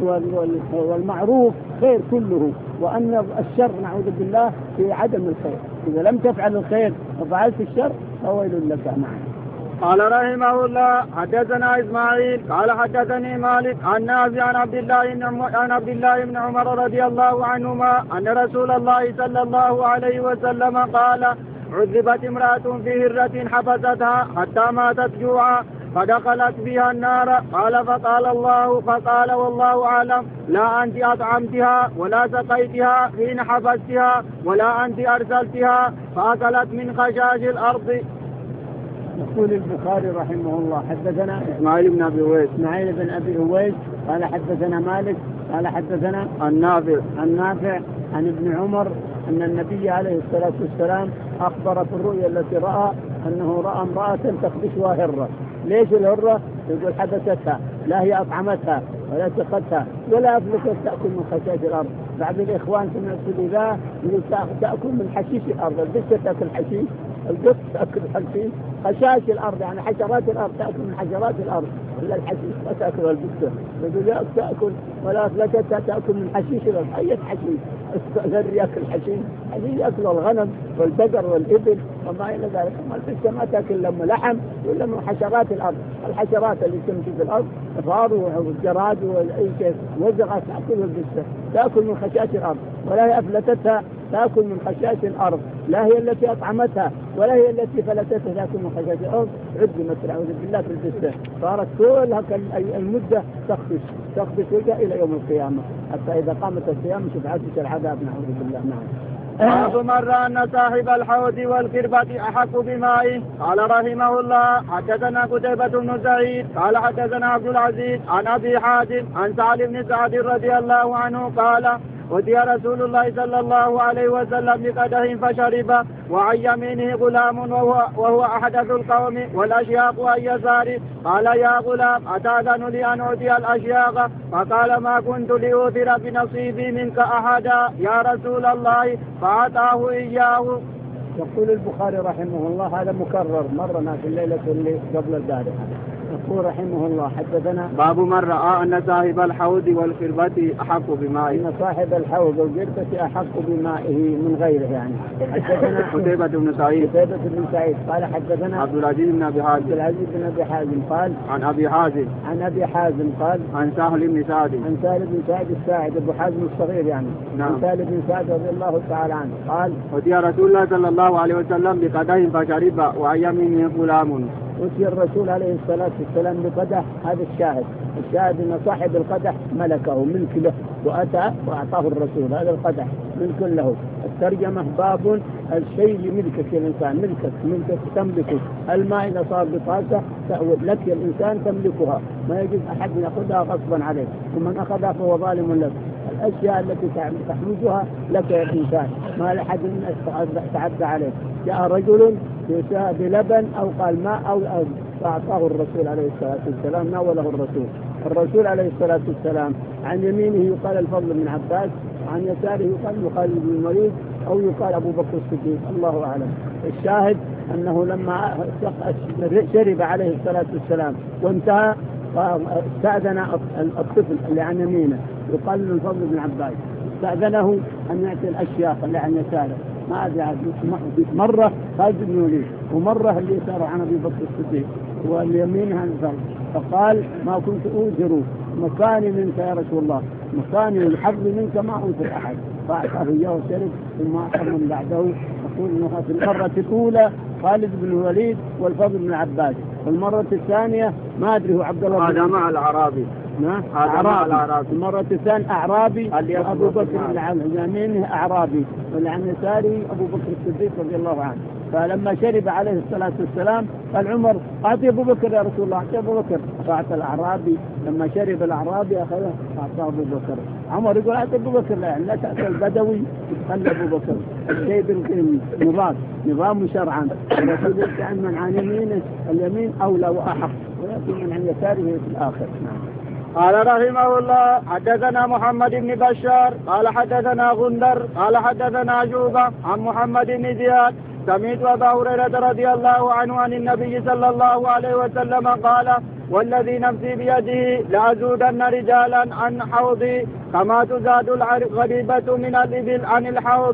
Speaker 1: والمعروف خير كله، وأن الشر نعوذ بالله في عدم الخير. إذا لم تفعل الخير وفعلت الشر فويل لك. معه
Speaker 2: قال رحمه الله حدثنا إسماعيل قال حدثني مالك عن نافع عن عبد الله بن عمر رضي الله عنهما أن رسول الله صلى الله عليه وسلم قال عذبت امرأة في هرة حبستها حتى ماتت جوعا فدخلت بها النار، قال فقال والله أعلم لا أنت أطعمتها ولا سقيتها حين حبستها ولا أنت أرسلتها فأكلت من خشاش الأرض.
Speaker 1: يقول البخاري رحمه الله حدثنا
Speaker 2: إسماعيل بن
Speaker 1: أبي أويس قال حدثنا مالك قال حدثنا النافع عن ابن عمر أن النبي عليه الصلاة والسلام أخبر في الرؤيا التي رأى أنه رأى امرأة تخدشها هرة. ليش الهرة؟ يقول حبستها، لا هي أطعمتها ولا سقتها ولا أفلتت تأكل من خشاش الأرض. بعض الإخوان سمعت ذا يقول تأكل من حشيش الأرض، البسة تأكل حشيش القط تأكل الحشيش، خشاش الأرض يعني حشرات الأرض تأكل من حشرات الأرض، ولا الحشيش لا تأكل القطة، والبزاق تأكل ولا أفلتتها تأكل من حشيش الأرض. أي حشيش؟ الذر يأكل حشيش، حشيش يأكل الغنم والبقر والإبل وما إلى ذلك. أما البزة ما تأكل لما لحم ولا من حشرات الأرض، الحشرات اللي تمشي في الأرض الفار والجراد وأي شيء وزغة تأكل البزة، تأكل من خشاش الأرض، ولا هي أفلتتها تأكل من خشاش الأرض، لا هي التي أطعمتها ولا هي التي فلتتها تأكل من خشاش الأرض. عدمت نعوذ بالله في البزة، صارت كلها المدة تخفش وجهها إلى يوم القيامة، حتى إذا قامت القيامة شفعت العذاب نعوذ بالله. نعم.
Speaker 2: باب مر أن صاحب الحوض والقربة أحق بمائه. قال رحمه الله حدثنا قتيبة بن سعيد قال حدثنا عبد العزيز عن أبي حازم عن سعد بن سعد رضي الله عنه قال أتي رسول الله صلى الله عليه وسلم بقدح فشرب وعن يمينه غلام وهو أحدث القوم والأشياق عن يساره. قال يا غلام أتأذن لي أن أعطي الأشياق؟ فقال ما كنت لأوثر بنصيبي منك أحدا يا رسول الله، فأعطاه إياه.
Speaker 1: يقول البخاري رحمه الله هذا مكرر مرنا في الليلة اللي قبل البارحة. يقول رحمه الله حدثنا
Speaker 2: باب من رأى أن صاحب الحوض والقربة أحق بمائه.
Speaker 1: أن صاحب الحوض والقربة أحق بمائه من غيره يعني. حدثنا
Speaker 2: قتيبة بن
Speaker 1: سعيد قال حدثنا
Speaker 2: عبد العزيز بن أبي
Speaker 1: حازم قال
Speaker 2: عن أبي حازم
Speaker 1: قال
Speaker 2: عن سهل بن سعد
Speaker 1: الساعد أبو حازم الصغير يعني.
Speaker 2: نعم.
Speaker 1: عن سهل بن سعد رضي الله تعالى عنه قال
Speaker 2: أتي رسول الله صلى الله عليه وسلم بقدح فشرب وعن يمينه غلام.
Speaker 1: أتي الرسول عليه الصلاة والسلام بقدح. هذا الشاهد أن صاحب القدح ملكه ملك له وأتى وأعطاه الرسول هذا القدح ملك له. الترجمة باب الشيء لملكك الإنسان، ملكك تملكه. الماء إذا صار بطاسة لك الإنسان تملكها، ما يجوز أحد يأخذها غصبا عليك، ومن أخذها فهو ظالم لك. الأشياء التي تحوزها لك يا الإنسان، ما لأحد تعدى عليك. جاء رجل بلبن أو قال ماء أو فأعطاه الرسول عليه الصلاة والسلام، ناوله الرسول عليه الصلاة والسلام. عن يمينه يقال الفضل بن عباس، عن يساره يقال خالد بن الوليد أو يقال أبو بكر الصديق، الله أعلم. الشاهد أنه لما شرب عليه الصلاة والسلام وانتهى استأذن الطفل اللي عن يمينه يقال الفضل بن عباس، استأذنه أن يأتي الأشياخ اللي عن يساره. ما أدري مرة خالد بن الوليد ومرة اللي يسار عن أبي بكر الصديق واليمين عن الفضل، فقال ما كنت أوثر مكاني منك يا رسول الله، مكاني والحظ منك ما أوثر أحد، فأعطاه إياه وشرب ثم أعطى من بعده. يقول إنه في المرة الأولى خالد بن الوليد والفضل بن عباس، والمرة الثانية ما أدري هو عبد الله
Speaker 2: هذا مع الأعرابي.
Speaker 1: أعرابي. المرة الثانية أعرابي أبو بكر عن يمينه أعرابي وعن يساره أبو بكر الصديق رضي الله عنه. فلما شرب عليه الصلاة والسلام قال عمر أعطي أبو بكر يا رسول الله، أعطي أبو بكر، فأعطى الأعرابي. لما شرب الأعرابي أخذه أعطاه أبو بكر. عمر يقول أعطي أبو بكر، لا تأتي البدوي تخلي أبو بكر. الشيء نظام شرعا، الرسول يقول من عن يمينه اليمين أولى وأحق، ويأتي من عن يساره في الآخر.
Speaker 2: قال رحمه الله حدثنا محمد بن بشار قال حدثنا غندر قال حدثنا جوبة عن محمد بن زياد سمعت أبا هريرة رضي الله عنه عن النبي صلى الله عليه وسلم قال والذي نفسي بيده لأزودن رجالا عن حوضي كما تزاد الغريبة من الإبل عن الحوض.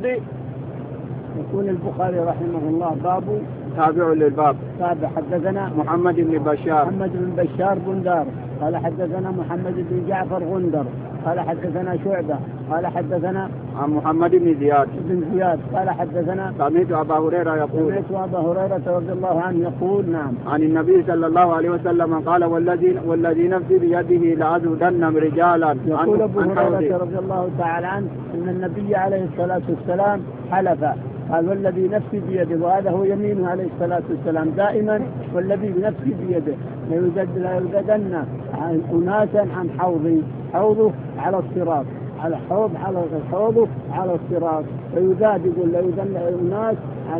Speaker 1: يقول البخاري رحمه الله باب
Speaker 2: تابع للباب.
Speaker 1: حدثنا
Speaker 2: محمد بن
Speaker 1: بشار غندر قال حدثنا محمد بن جعفر غندر قال حدثنا شعبة قال حدثنا
Speaker 2: عن محمد بن زياد
Speaker 1: قال حدثنا
Speaker 2: سمعت أبا هريرة
Speaker 1: رضي الله عنه يقول نعم
Speaker 2: عن النبي صلى الله عليه وسلم قال والذي نفسي بيده لأزودن رجالا.
Speaker 1: يقول أبو هريرة رضي الله تعالى عنه أن النبي عليه الصلاة والسلام حلف قال والذي نفسي بيده، وهذا هو يمينه عليه الصلاة والسلام دائما، والذي نفسي بيده لا يوجدن أناسا عن حوضه على الصراط، على حوضه على الصراط، فيزاد يقول لا يوجدن أناس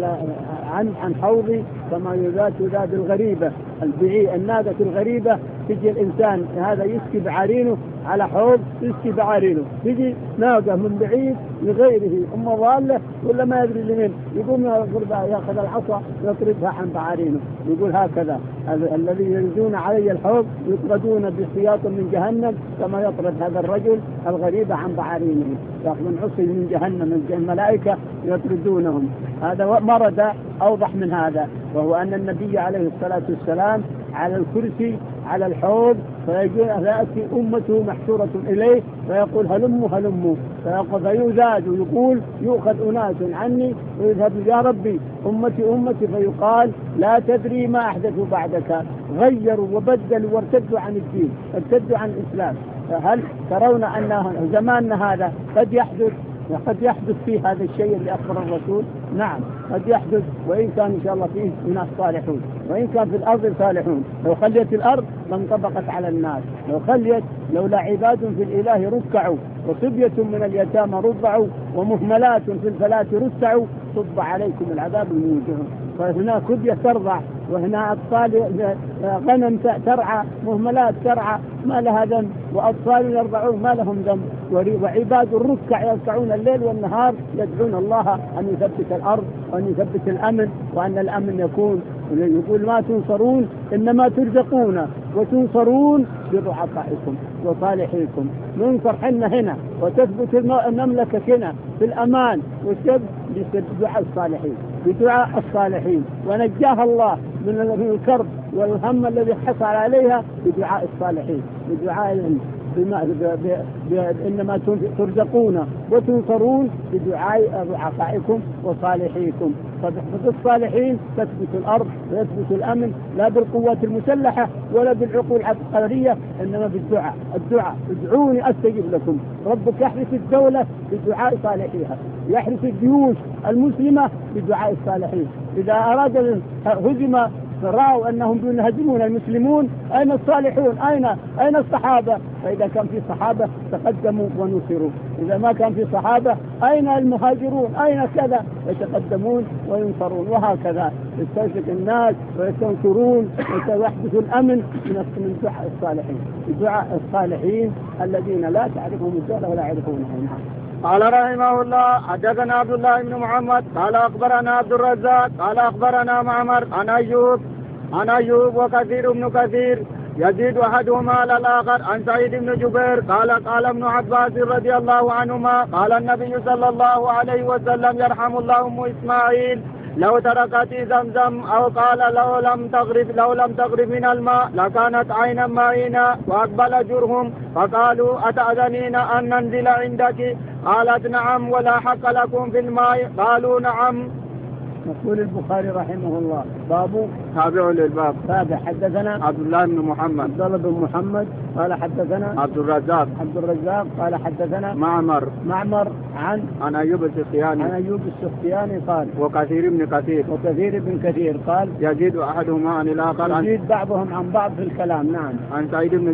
Speaker 1: عن حوضي كما يزاد الغريبة الناقة الغريبة. تجي الإنسان هذا يسكي بعرينه على حوض يسقي بعارينه، تجي ناقة من بعيد لغيره ضالة ولا ما يدري لمن، يقوم يأخذ العصا يطردها عن بعارينه. يقول هكذا الذي يريدون علي الحوض يطردون بسياط من جهنم كما يطرد هذا الرجل الغريب عن بعارينه، يأخذون عصي من جهنم، الملائكة يطردونهم. هذا مرض أوضح من هذا، وهو أن النبي عليه الصلاة والسلام على الكرسي على الحوض، فيأتي أمته محشورة إليه فيقول هلموا، فيزاد ويقول يؤخذ أناس عني ويذهب يا ربي أمتي، فيقال لا تدري ما أحدثوا بعدك، غيروا وبدلوا وارتدوا عن الدين، ارتدوا عن الإسلام. هل ترون أن زماننا هذا قد يحدث فيه هذا الشيء اللي أخبر الرسول؟ نعم قد يحدث، وإن كان إن شاء الله فيه ناس صالحون، وإن كان في الأرض صالحون. لو خليت الأرض لانطبقت على الناس، لولا عباد في الإله ركعوا، وصبية من اليتامى رضعوا، ومهملات في الفلاة رسعوا، صب عليكم العذاب الموجعون. فهنا كبية ترضع، وهنا أطفال غنم ترعى، مهملات ترعى ما لها ذنب، وأطفال يرضعون ما لهم ذنب، وعباد الركع يركعون الليل والنهار يدعون الله أن يثبت الأرض وأن يثبت الأمن، وأن الأمن يكون. يقول ما تنصرون إنما ترزقون وتنصرون بضعفائكم وصالحيكم. ننصر حنا هنا وتثبت المملكة هنا في الأمان بدعاء الصالحين، بدعاء الصالحين، ونجاها الله من الكرب والهم الذي حصل عليها بدعاء الصالحين، بدعاء إنما ترزقون وتنصرون بدعاء ضعفائكم وصالحيكم. فبالصالحين تثبت الأرض ويثبت الأمن، لا بالقوات المسلحة ولا بالعقول العسكرية، إنما بالدعاء. ادعوني أستجب لكم. ربك يحرس الدولة بدعاء صالحيها، يحرس الجيوش المسلمة بدعاء الصالحين. إذا أراد هزم رأوا أنهم ينهزمون المسلمون، أين الصالحون؟ أين الصحابة؟ فإذا كان في صحابة تقدموا ونصروا، إذا ما كان في صحابة أين المهاجرون؟ أين كذا؟ يتقدمون وينصرون. وهكذا يستشرق الناس ويستنصرون ويحدث الأمن من دعاء الصالحين، دعاء الصالحين الذين لا تعرفهم الدولة ولا يعرفونهم.
Speaker 2: قال رحمه الله حدثنا عبد الله بن محمد قال أخبرنا عبد الرزاق قال أخبرنا معمر عن أيوب وكثير بن كثير يزيد أحدهما على الآخر عن سعيد بن جبير قال ابن عباس رضي الله عنهما قال النبي صلى الله عليه وسلم يرحم الله أم إسماعيل لو تركت زمزم، أو قال لو لم تغرب من الماء لكانت عينا مائنا. وأقبل جرهم فقالوا أتأذنين أن ننزل عندك؟ قالت نعم ولا حق لكم في الماء. قالوا نعم.
Speaker 1: يقول البخاري رحمه الله باب
Speaker 2: تابع للباب.
Speaker 1: تابع. حدثنا
Speaker 2: عبد الله بن محمد
Speaker 1: بن محمد قال حدثنا
Speaker 2: عبد الرزاق
Speaker 1: قال حدثنا
Speaker 2: معمر
Speaker 1: عن
Speaker 2: أيوب السختياني
Speaker 1: قال
Speaker 2: وكثير بن كثير
Speaker 1: قال
Speaker 2: يزيد أحدهما عن الآخر،
Speaker 1: يزيد بعضهم عن بعض في الكلام. نعم.
Speaker 2: عن سعيد بن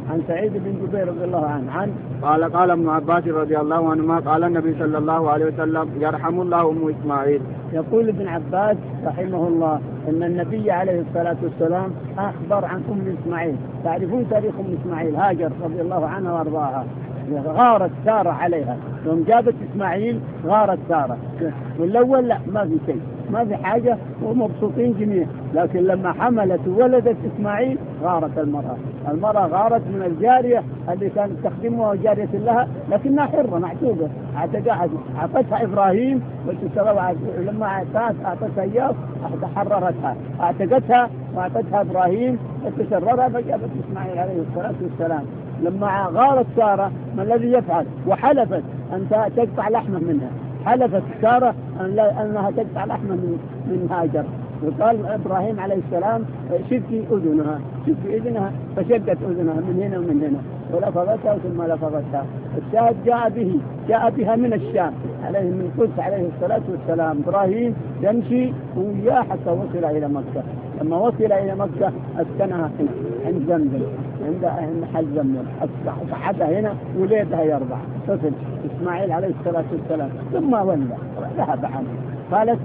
Speaker 2: جبير
Speaker 1: رضي الله عنه
Speaker 2: قال ابن عباس رضي الله عنهما قال النبي صلى الله عليه وسلم يرحم الله أم إسماعيل.
Speaker 1: يقول ابن عباس رحمه الله أن النبي عليه الصلاة والسلام أخبر عن أم إسماعيل. تعرفون تاريخ أم إسماعيل؟ هاجر رضي الله عنها وارضاها، غارت سارة عليها، يوم جابت إسماعيل غارت سارة، والأول لا ما في شيء، ما في حاجة ومبسوطين جميع، لكن لما حملت وولدت إسماعيل غارت المرأة غارت من الجارية اللي كانت تخدمها جارية لها، لكنها حرة معتوبة، أعطتها إبراهيم لما أعطتها إياه حررتها، أعتقتها وأعطتها إبراهيم فتشررها فجابت إسماعيل عليه الصلاة والسلام. لما غارت سارة ما الذي يفعل؟ وحلفت أن تقطع لحمه منها، حلفت سارة أنها تقطع لحمه من هاجر، وقال إبراهيم عليه السلام شدي إذنها فشدت أذنها من هنا ومن هنا ولفظتها ثم لفظتها. الشاهد جاء بها من الشام عليه من القدس عليه الصلاة والسلام. إبراهيم يمشي وياه حتى وصل إلى مكة. لما وصل إلى مكة أسكنها هنا عند زمزم، عند محل زمزم، صحتها هنا وليدها يرضع طفل إسماعيل عليه الصلاة والسلام. ثم ولد ذهب عنه، قالت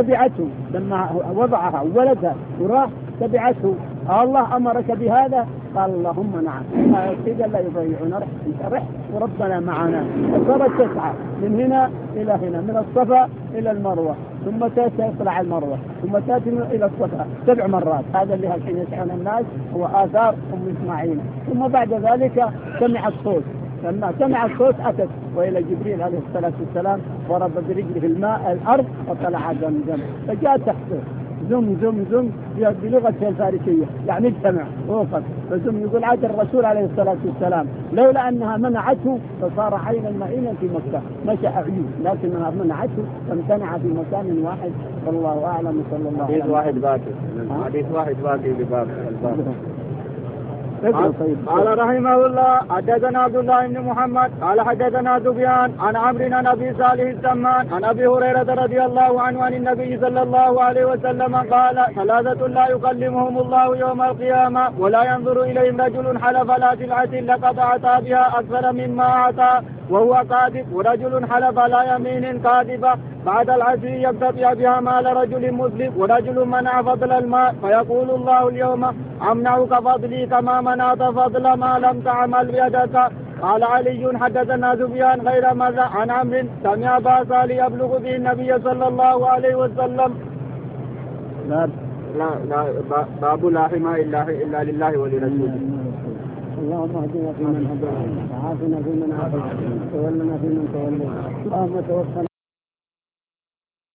Speaker 1: تبعته لما وضعها وولدها وراح تبعته. الله أمرك بهذا؟ قال اللهم نعم. قال لا يضيعون، رح انت رح وربنا معنا. فصارت تسعى من هنا إلى هنا، من الصفا إلى المروة، ثم تطلع المروة، ثم تأتي إلى الصفا 7 مرات. هذا اللي الحين يسعون الناس هو آثار إسماعيل. ثم بعد ذلك سمع الصوت، لما سمع الصوت أتت وإلى جبريل عليه الصلاة والسلام، ضرب برجله الماء الأرض وطلع زمزم، فجاء تحته زم زم زم بلغة الفارسية يعني اجتمع ووقف. فزم يقول عاد الرسول عليه الصلاة والسلام لولا أنها منعته فصار عينا مئينا في مكة، مشى أعين، لكنها منعته فامتنع في مكان واحد. والله أعلم. صلى الله عليه وسلم.
Speaker 2: حديث واحد باقي لباب الباب.
Speaker 1: طيب.
Speaker 2: قال رحمه الله حدثنا عبد الله بن محمد قال حدثنا سفيان عن عمرو عن ابي صالح السمان عن ابي هريره رضي الله عنه عن النبي صلى الله عليه وسلم قال 3 لا يكلمهم الله يوم القيامه ولا ينظر اليهم رجل حلف لا سلعه لقد اعطى بها اكثر مما اعطى وهو كاذب، ورجل حلف لا يمين كاذبه بعد العشر يقتطع بها مال رجل مسلم، ورجل منع فضل الماء فيقول الله اليوم امنعك فضلي كما منعت فضل ما لم تعمل بيدك. قال علي حدثنا سفيان غير ماذا عن عمرو سمع ابا صالح يبلغ به النبي صلى الله عليه وسلم.
Speaker 1: لا
Speaker 2: باب لا حماية الا لله ولرسوله.
Speaker 1: اللهم اهدنا فيمن هديت، وعافنا فيمن عافيت، وتولنا فيمن توليت، اللهم توفنا